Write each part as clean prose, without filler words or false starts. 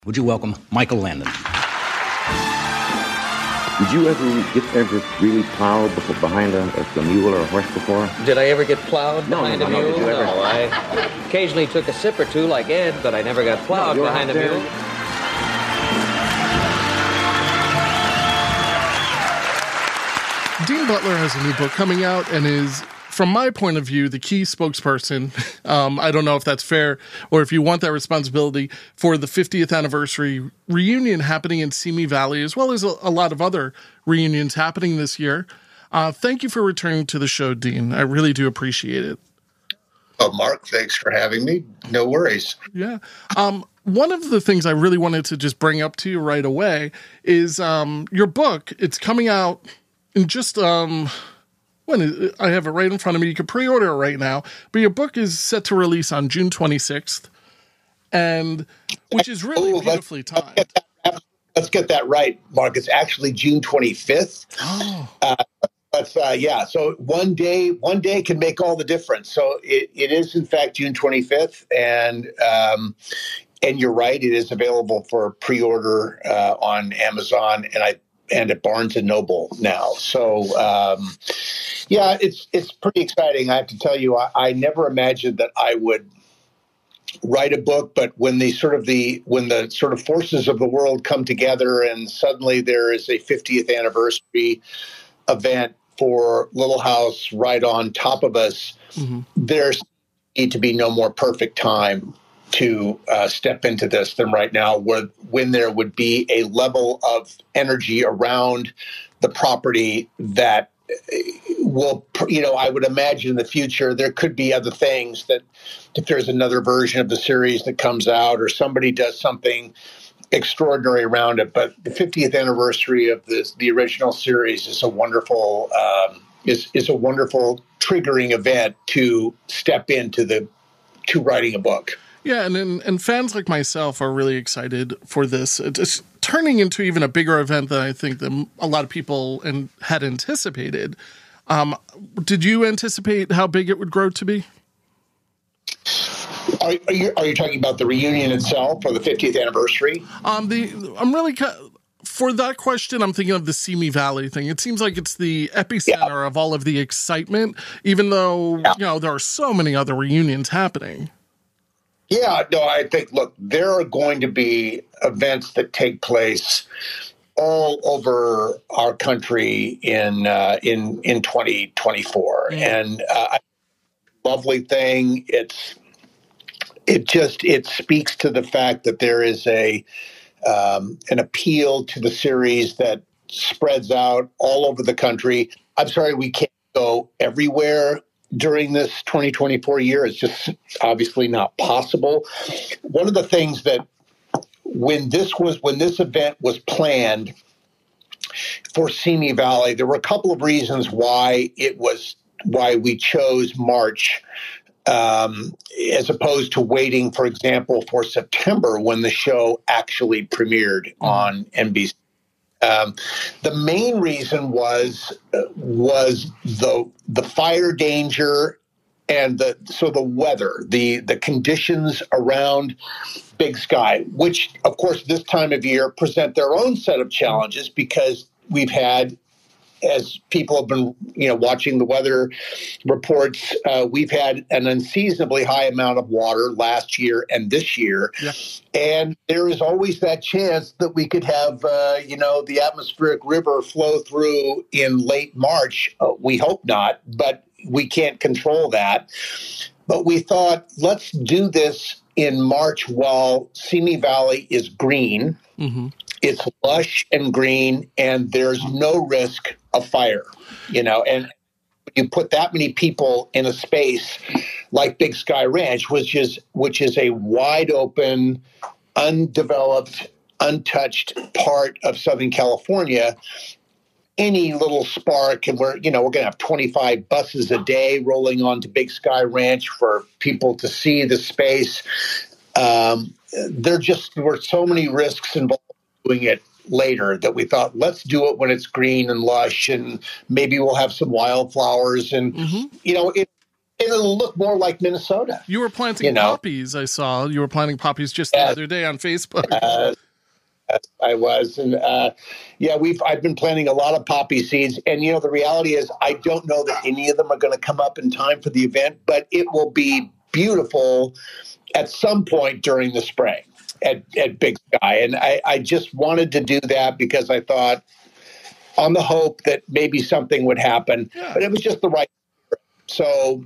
Would you welcome Michael Landon? Did you ever really plow behind a mule or a horse before? Did I ever get plowed behind a mule? Did you ever? No, I occasionally took a sip or two like Ed, but I never got plowed behind a mule. Dean Butler has a new book coming out and is, from my point of view, the key spokesperson. I don't know if that's fair or if you want that responsibility for the 50th anniversary reunion happening in Simi Valley, as well as a lot of other reunions happening this year. Thank you for returning to the show, Dean. I really do appreciate it. Oh, Mark, thanks for having me. No worries. Yeah. One of the things I really wanted to just bring up to you right away is your book. It's coming out in just I have it right in front of me. You can pre-order it right now. But your book is set to release on June 26th, and which is really beautifully timed. Let's get that right, Mark. It's actually June 25th. Oh. Yeah. So one day can make all the difference. So it is in fact June 25th, and you're right. It is available for pre-order on Amazon and at Barnes and Noble now. So yeah, it's pretty exciting. I have to tell you, I never imagined that I would write a book, but when the sort of forces of the world come together, and suddenly there is a 50th anniversary event for Little House right on top of us, there's need to be no more perfect time to step into this than right now, when there would be a level of energy around the property that will, I would imagine in the future there could be other things that if there's another version of the series that comes out or somebody does something extraordinary around it. But the 50th anniversary of the original series is a wonderful is a wonderful triggering event to step into writing a book. Yeah, and fans like myself are really excited for this. It's turning into even a bigger event than I think that a lot of people had anticipated. Did you anticipate how big it would grow to be? Are you talking about the reunion itself or the 50th anniversary? For that question, I'm thinking of the Simi Valley thing. It seems like it's the epicenter of all of the excitement, even though there are so many other reunions happening. Yeah, no, I think, look, there are going to be events that take place all over our country in 2024. And lovely thing. It speaks to the fact that there is an appeal to the series that spreads out all over the country. I'm sorry, we can't go everywhere during this 2024 year. It's just obviously not possible. One of the things that when this event was planned for Simi Valley, there were a couple of reasons why we chose March as opposed to waiting, for example, for September when the show actually premiered on NBC. The main reason was the fire danger and the weather, the conditions around Big Sky, which of course this time of year present their own set of challenges because we've had, as people have been watching the weather reports, we've had an unseasonably high amount of water last year and this year. Yeah. And there is always that chance that we could have, the atmospheric river flow through in late March. We hope not, but we can't control that. But we thought, let's do this in March while Simi Valley is green. Mm-hmm. It's lush and green, and there's no risk of fire, and you put that many people in a space like Big Sky Ranch, which is a wide open, undeveloped, untouched part of Southern California. Any little spark, and we're going to have 25 buses a day rolling onto Big Sky Ranch for people to see the space. There were so many risks involved doing it later that we thought, let's do it when it's green and lush, and maybe we'll have some wildflowers. And, it'll look more like Minnesota. You were planting poppies. I saw you were planting poppies just the other day on Facebook. I was, and I've been planting a lot of poppy seeds, and the reality is I don't know that any of them are going to come up in time for the event, but it will be beautiful at some point during the spring at Big Sky, and I just wanted to do that because I thought on the hope that maybe something would happen, but it was just the right. So.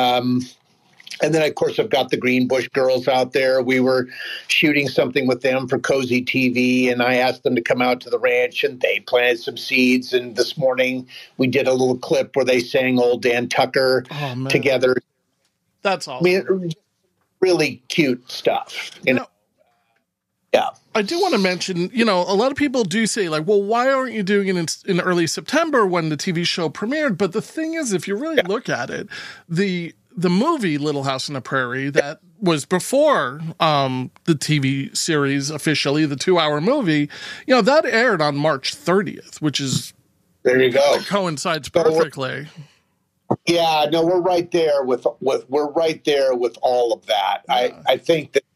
And then, of course, I've got the Greenbush girls out there. We were shooting something with them for Cozy TV, and I asked them to come out to the ranch, and they planted some seeds. And this morning, we did a little clip where they sang Old Dan Tucker together. That's awesome. I mean, really cute stuff. Yeah. I do want to mention, a lot of people do say, like, well, why aren't you doing it in early September when the TV show premiered? But the thing is, if you really look at it, the movie Little House on the Prairie that was before the TV series officially, the 2-hour movie, that aired on March 30th, which is there you go. Coincides perfectly. Yeah, no, we're right there with all of that. Yeah. I think that.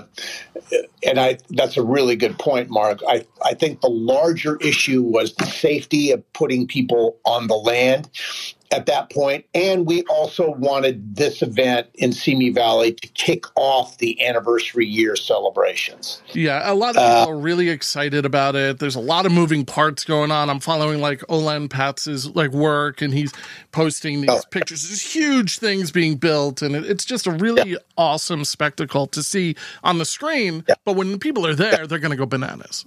That's a really good point, Mark. I think the larger issue was the safety of putting people on the land at that point. And we also wanted this event in Simi Valley to kick off the anniversary year celebrations. Yeah, a lot of people are really excited about it. There's a lot of moving parts going on. I'm following Olan Patz's work, and he's posting these pictures. There's huge things being built, and it's just a really awesome spectacle to see on the screen. Yeah. But when the people are there, they're going to go bananas.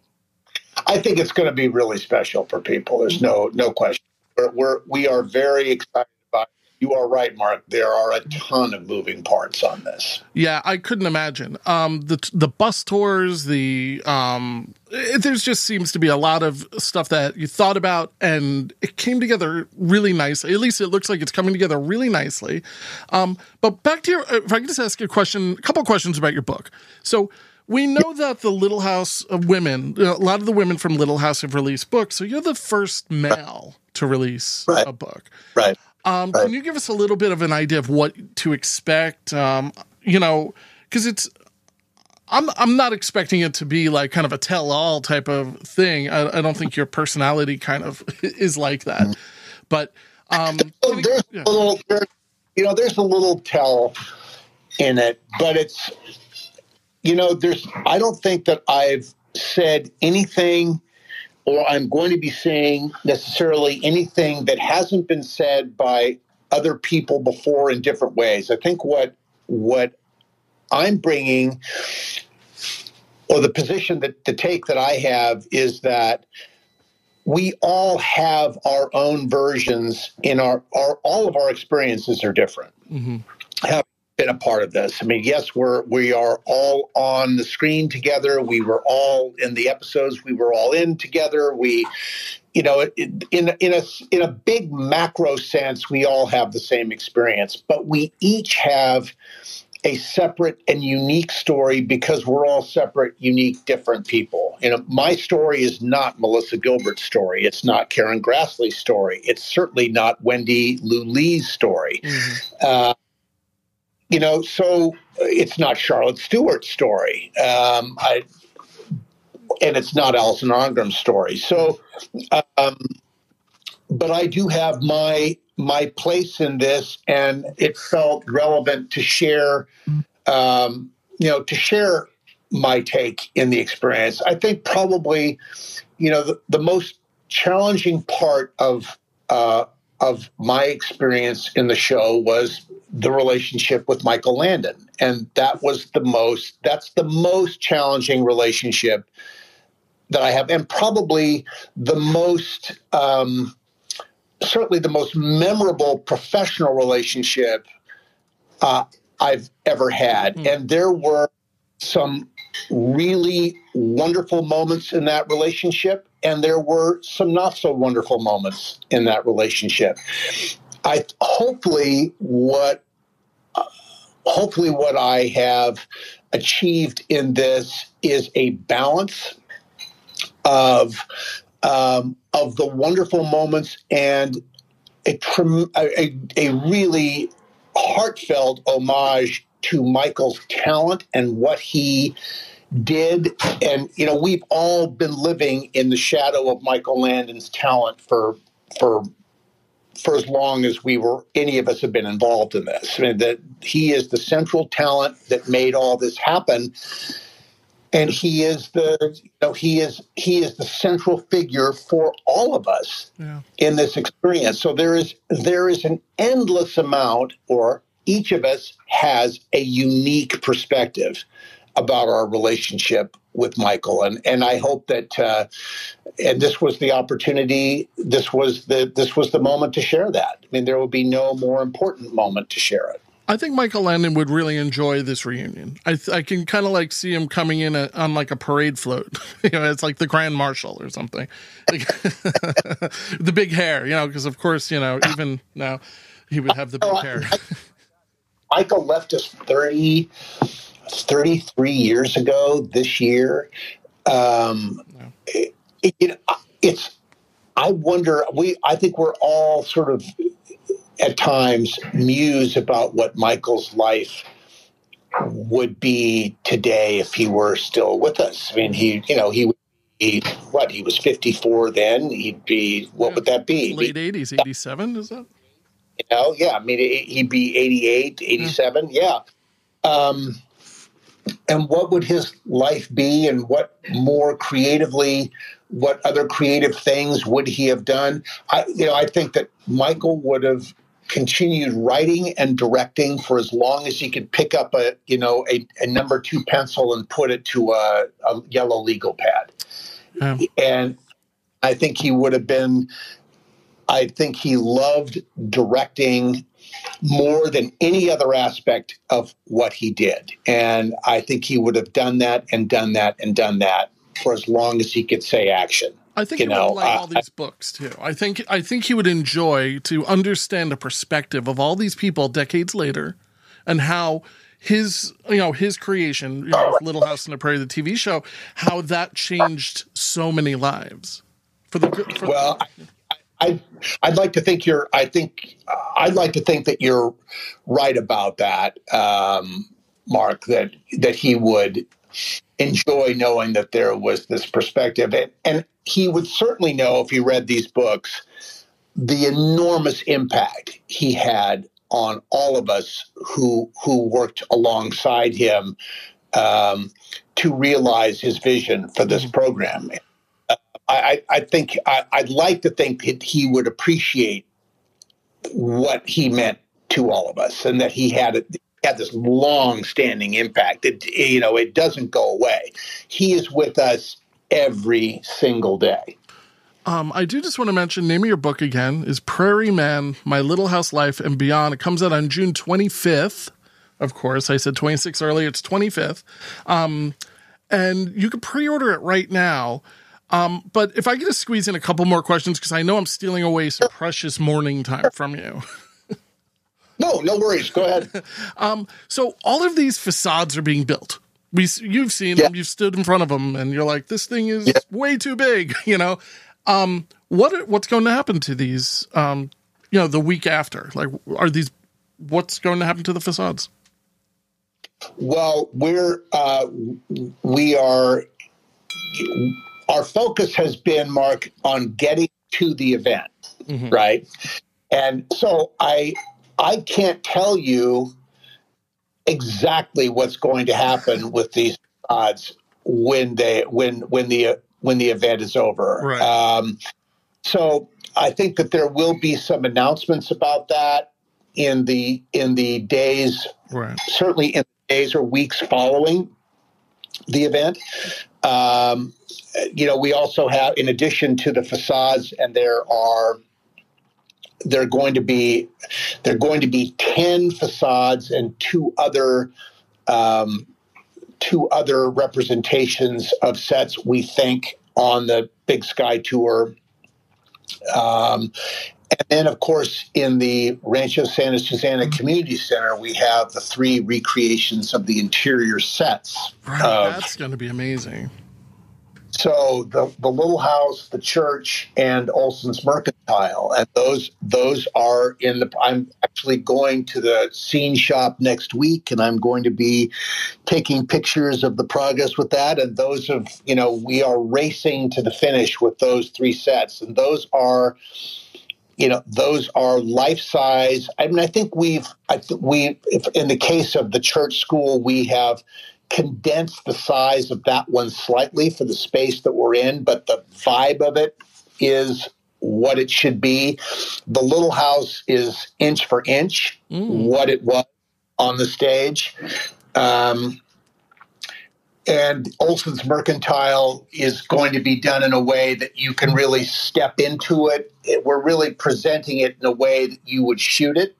I think it's going to be really special for people. There's no question. We are very excited about it. You are right, Mark. There are a ton of moving parts on this. Yeah, I couldn't imagine. The bus tours, there just seems to be a lot of stuff that you thought about, and it came together really nicely. At least it looks like it's coming together really nicely. But back to if I could just ask you a couple questions about your book. So we know that the Little House of Women, a lot of the women from Little House have released books. So you're the first male to release a book. Right. Can you give us a little bit of an idea of what to expect? Because I'm not expecting it to be like kind of a tell-all type of thing. I don't think your personality kind of is like that. But there's a little tell in it, but it's I don't think that I've said anything or I'm going to be saying necessarily anything that hasn't been said by other people before in different ways. I think what I'm bringing, or the position the take that I have, is that we all have our own versions in all of our experiences are different. Mm-hmm. Have been a part of this. I mean, yes, we are all on the screen together. We were all in the episodes. We were all in together. We, in a big macro sense, we all have the same experience, but we each have a separate and unique story because we're all separate, unique, different people. My story is not Melissa Gilbert's story. It's not Karen Grassley's story. It's certainly not Wendy Lou Lee's story. Mm-hmm. So it's not Charlotte Stewart's story. And it's not Alison Ongram's story. So, but I do have my place in this, and it felt relevant to share, to share my take in the experience. I think probably, the most challenging part of my experience in the show was the relationship with Michael Landon. And that's the most challenging relationship that I have, and probably the most, certainly the most memorable professional relationship I've ever had. Mm. And there were some really wonderful moments in that relationship, and there were some not so wonderful moments in that relationship. Hopefully what I have achieved in this is a balance of the wonderful moments and a really heartfelt homage to Michael's talent and what he did. And, we've all been living in the shadow of Michael Landon's talent for as long as any of us have been involved in this. I mean, that he is the central talent that made all this happen. And he is the central figure for all of us in this experience. So there is an endless amount, or each of us has a unique perspective about our relationship with Michael. And I hope that, and this was the opportunity, this was the moment to share that. I mean, there will be no more important moment to share it. I think Michael Landon would really enjoy this reunion. I can kind of see him coming in on a parade float. It's like the Grand Marshal or something. The big hair, because of course, even now he would have the big hair. Michael left us 33 years ago this year. I think we're all sort of at times muse about what Michael's life would be today if he were still with us. I mean, he was 54 then. He'd be, what would that be? Late 80s, 87, is that? I mean, he'd be 88, 87. Yeah. And what would his life be, and what other creative things would he have done? I think that Michael would have continued writing and directing for as long as he could pick up a number 2 pencil and put it to a yellow legal pad. And I think he loved directing more than any other aspect of what he did. And I think he would have done that and done that and done that for as long as he could say action. I think he would like all these books too. I think he would enjoy to understand the perspective of all these people decades later, and how his creation, Little House on the Prairie, the TV show, how that changed so many lives. I'd like to think that you're right about that, Mark. That he would enjoy knowing that there was this perspective, and he would certainly know, if he read these books, the enormous impact he had on all of us who worked alongside him to realize his vision for this program. I'd like to think that he would appreciate what he meant to all of us, and that he had this long-standing impact. It doesn't go away. He is with us every single day. I do just want to mention, name of your book again is Prairie Man, My Little House Life and Beyond. It comes out on June 25th. Of course, I said 26 earlier. It's 25th. And you can pre-order it right now. But if I could just squeeze in a couple more questions, because I know I'm stealing away some precious morning time from you. No worries. Go ahead. So all of these facades are being built. You've seen them, you've stood in front of them, and you're like, this thing is way too big, What's going to happen to these, the week after? Like, what's going to happen to the facades? Well, our focus has been, Mark, on getting to the event, right? And so I can't tell you exactly what's going to happen with these facades when the event is over. Right. So I think that there will be some announcements about that in the days, right, certainly in the days or weeks following the event. We also have, in addition to the facades, and there are going to be 10 facades and two other representations of sets, we think, on the Big Sky Tour. And then, of course, in the Rancho Santa Susana Community Center, we have the 3 recreations of the interior sets. Right, that's going to be amazing. So the Little House, the church, and Olson's Mercantile, and those are in the. I'm actually going to the scene shop next week, and I'm going to be taking pictures of the progress with that. And we are racing to the finish with those 3 sets, and those are life size. I mean, I think if in the case of the church school, we have condensed the size of that one slightly for the space that we're in, but the vibe of it is what it should be. The Little House is inch for inch what it was on the stage. And Olson's Mercantile is going to be done in a way that you can really step into it. We're really presenting it in a way that you would shoot it.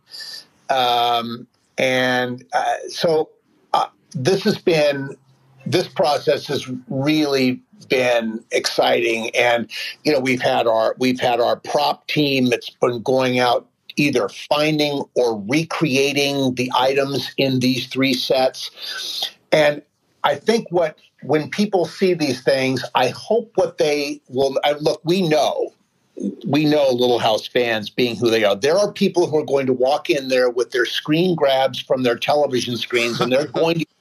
This process has really been exciting. And, we've had our prop team that's been going out either finding or recreating the items in these 3 sets. And I think when people see these things, I hope what they will look, we know Little House fans being who they are. There are people who are going to walk in there with their screen grabs from their television screens, and they're going to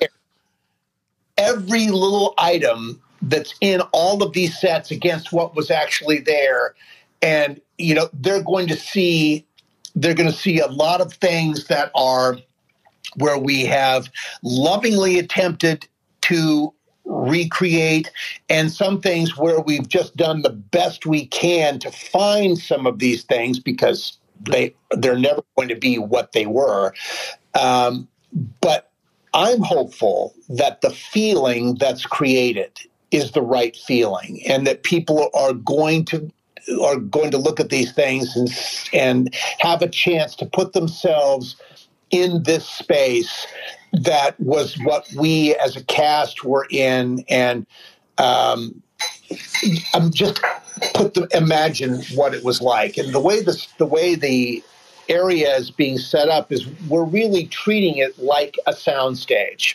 every little item that's in all of these sets against what was actually there. And, they're going to see a lot of things that are where we have lovingly attempted to recreate, and some things where we've just done the best we can to find some of these things because they're never going to be what they were. But I'm hopeful that the feeling that's created is the right feeling, and that people are going to look at these things and have a chance to put themselves in this space that was what we as a cast were in. And I'm just imagine what it was like. And the way the area is being set up is we're really treating it like a soundstage.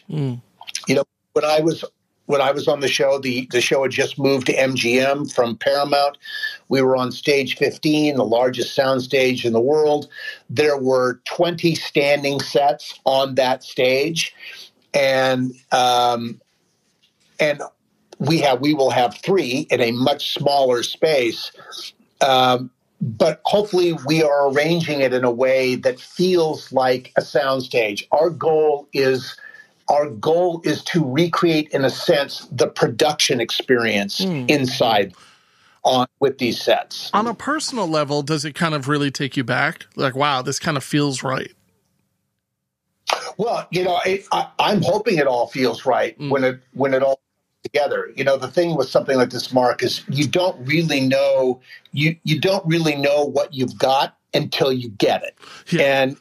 When I was on the show, the show had just moved to MGM from Paramount. We were on stage 15, the largest soundstage in the world. There were 20 standing sets on that stage, and we will have 3 in a much smaller space. But hopefully we are arranging it in a way that feels like a soundstage. Our goal is to recreate, in a sense, the production experience inside with these sets. On a personal level, does it kind of really take you back? Like, wow, this kind of feels right. Well, I'm hoping it all feels right when it all comes together. The thing with something like this, Mark, is you don't really know what you've got until you get it. Yeah. And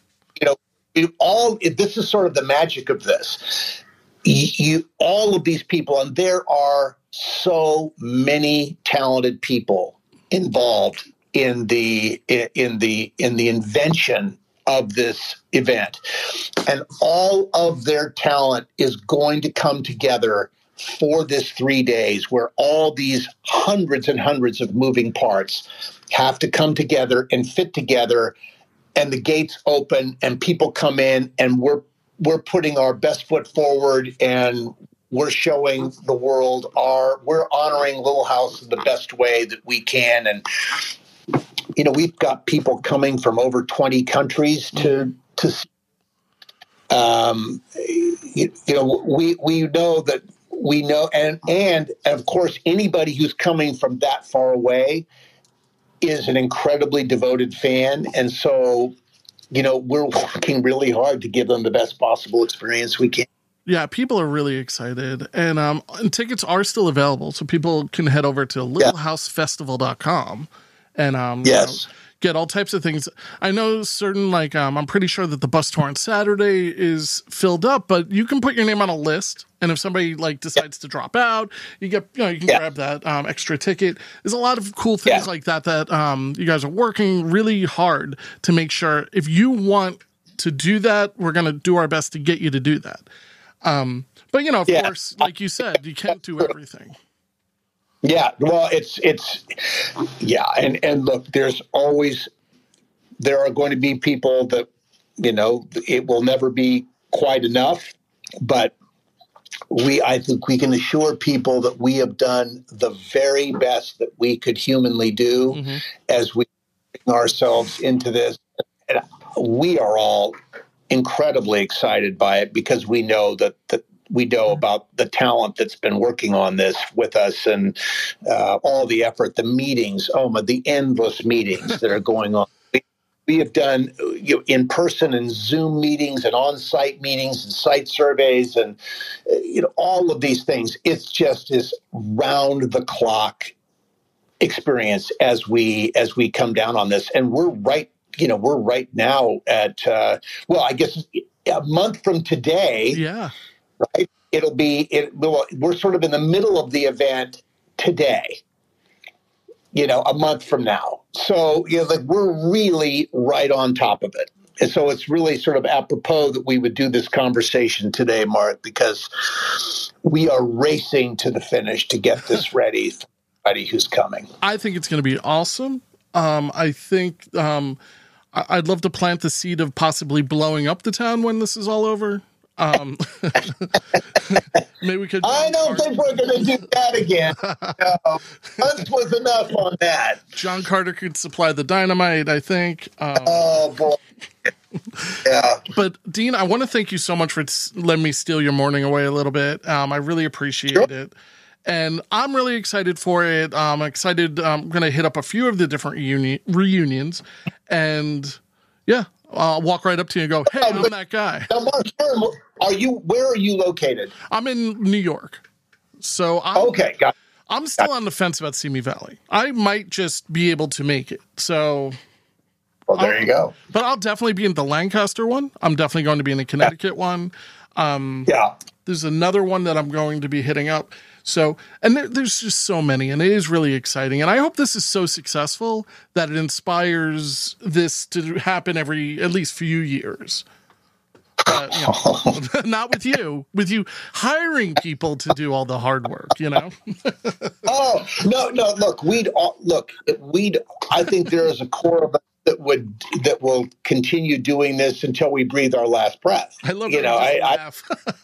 this is sort of the magic of this. All of these people, and there are so many talented people involved in the invention of this event, and all of their talent is going to come together for this 3 days, where all these hundreds and hundreds of moving parts have to come together and fit together. And the gates open and people come in, and we're putting our best foot forward, and we're showing the world we're honoring Little House in the best way that we can. And, we've got people coming from over 20 countries to we know, and of course, anybody who's coming from that far away is an incredibly devoted fan. And so, we're working really hard to give them the best possible experience we can. Yeah, people are really excited. And tickets are still available, so people can head over to littlehousefestival.com and get all types of things. I know certain, I'm pretty sure that the bus tour on Saturday is filled up, but you can put your name on a list. And if somebody decides to drop out, you can grab that extra ticket. There's a lot of cool things like that you guys are working really hard to make sure if you want to do that, we're going to do our best to get you to do that. But of course, like you said, you can't do everything. Yeah, well, yeah, and look, there are going to be people that, it will never be quite enough, but I think we can assure people that we have done the very best that we could humanly do as we bring ourselves into this. And we are all incredibly excited by it because we know that we know about the talent that's been working on this with us, and all the effort, the meetings, the endless meetings that are going on. We have done in-person and Zoom meetings and on-site meetings and site surveys and all of these things. It's just this round-the-clock experience as we come down on this, and we're right now at I guess a month from today. Yeah. Right. We're sort of in the middle of the event today, a month from now. So, we're really right on top of it. And so it's really sort of apropos that we would do this conversation today, Mark, because we are racing to the finish to get this ready for everybody who's coming. I think it's going to be awesome. I think I'd love to plant the seed of possibly blowing up the town when this is all over. Maybe we could. I don't think we're going to do that again. No, once was enough on that. John Carter could supply the dynamite, I think. Oh boy. Yeah. But Dean, I want to thank you so much for letting me steal your morning away a little bit. I really appreciate it. And I'm really excited for it. I'm excited. I'm going to hit up a few of the different reunions. And yeah, I'll walk right up to you and go, hey, I'm that guy. Now, Mark, where are you located? I'm in New York. So okay, got it. I'm still on the fence about Simi Valley. I might just be able to make it. So well, there you go. But I'll definitely be in the Lancaster one. I'm definitely going to be in the Connecticut one. There's another one that I'm going to be hitting up. So, and there's just so many, and it is really exciting. And I hope this is so successful that it inspires this to happen every at least few years. Not with you hiring people to do all the hard work, Oh, no, look, I think there is a core of us that will continue doing this until we breathe our last breath. I love laugh.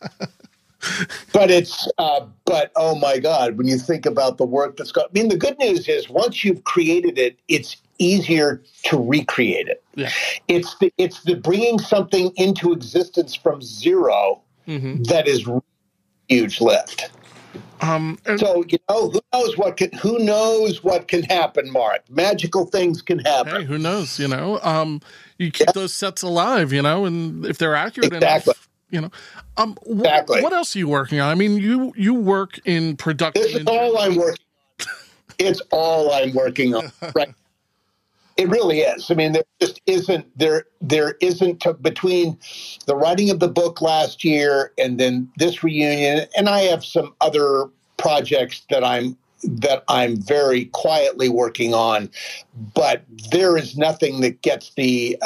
But oh my God, when you think about the work that's got, the good news is once you've created it, it's easier to recreate it. Yeah. It's the bringing something into existence from zero that is a huge lift. So who knows what can happen, Mark? Magical things can happen. Hey, who knows? You keep those sets alive, and if they're accurate exactly. enough. Exactly. What else are you working on? You work in production. This is all I'm working on. It's all I'm working on, right? It really is. There just isn't between the writing of the book last year and then this reunion, and I have some other projects that I'm very quietly working on, but there is nothing that gets the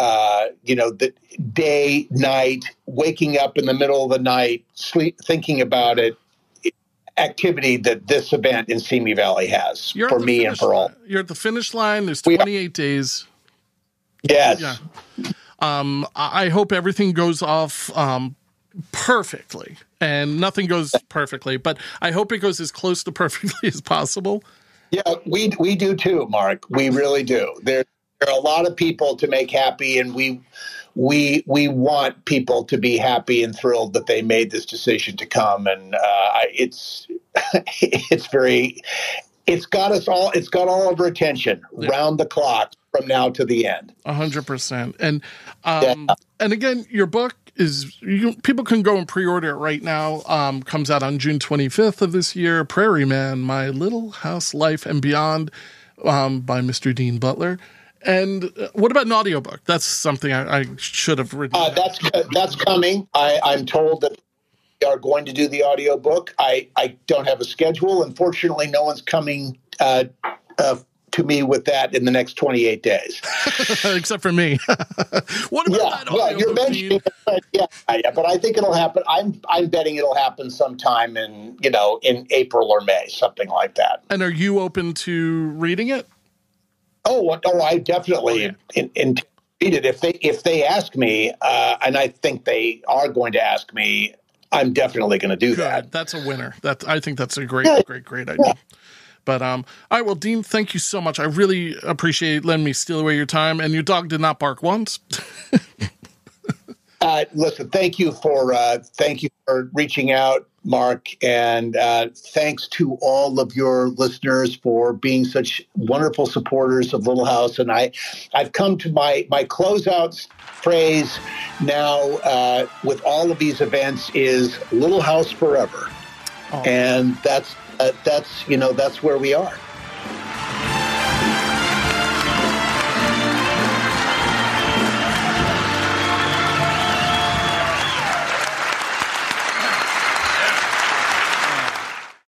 day, night, waking up in the middle of the night, thinking about it, activity that this event in Simi Valley has for me and for all. You're at the finish line. There's 28 days. Yes. Yeah. I hope everything goes off perfectly, and nothing goes perfectly, but I hope it goes as close to perfectly as possible. Yeah, we do too, Mark. We really do. There are a lot of people to make happy, and we want people to be happy and thrilled that they made this decision to come. And it's got us all. It's got all of our attention round the clock from now to the end. 100%. And and again, your book is people can go and pre-order it right now. Comes out on June 25th of this year. Prairie Man: My Little House Life and Beyond, by Mr. Dean Butler. And what about an audiobook? That's something I should have written. That's coming. I'm told that we are going to do the audiobook. I don't have a schedule. Unfortunately, no one's coming to to me with that in the next 28 days. Except for me. What about that? Well, you're mentioning it, yeah, but I think it'll happen. I'm betting it'll happen sometime in April or May, something like that. And are you open to reading it? Oh, I definitely read it if they ask me, and I think they are going to ask me. I'm definitely going to do that. That's a winner. I think that's a great idea. Yeah. But all right, well, Dean, thank you so much. I really appreciate letting me steal away your time. And your dog did not bark once. Listen, thank you for reaching out, Mark, and thanks to all of your listeners for being such wonderful supporters of Little House. And I've come to my closeout phrase now with all of these events is Little House forever, and that's where we are.